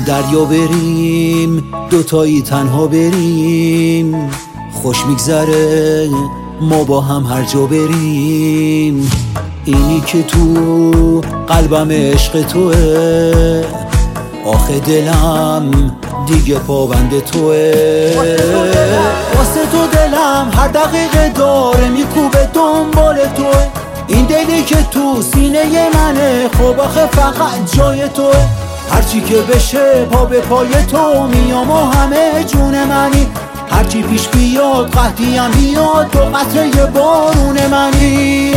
دریا بریم دوتایی تنها بریم، خوش میگذره ما با هم هر جا بریم. اینی که تو قلبم عشق توه، آخه دلم دیگه پابند توه. واسه تو دلم هر دقیقه داره میکوبه دنبال توه. این دلی که تو سینه منه خب آخه فقط جای توه. هرچی که بشه پا به پای تو میام و همه جون منی. هرچی پیش بیاد قحطیم بیاد تو قطره بارون منی.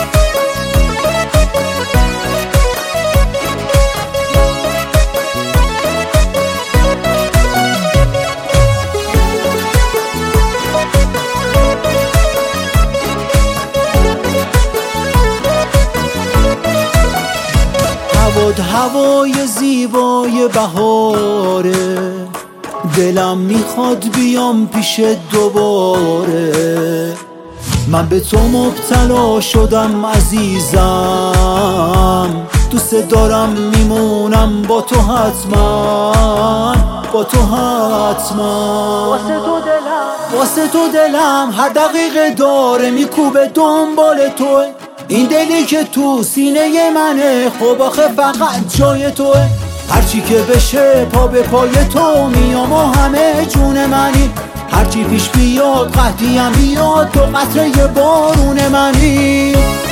هوای زیبای بهاره، دلم میخواد بیام پیش دوباره. من به تو مبتلا شدم عزیزم، دوست دارم میمونم با تو حتما، با تو حتما. واسه تو دلم هر دقیقه داره میکوبه دنبال توه. این دلی که تو سینه منه خب آخه فقط جای توه. هرچی که بشه پا به پای تو میام و همه جون منی. هرچی پیش بیاد قحطیم بیاد تو قطره بارون منی.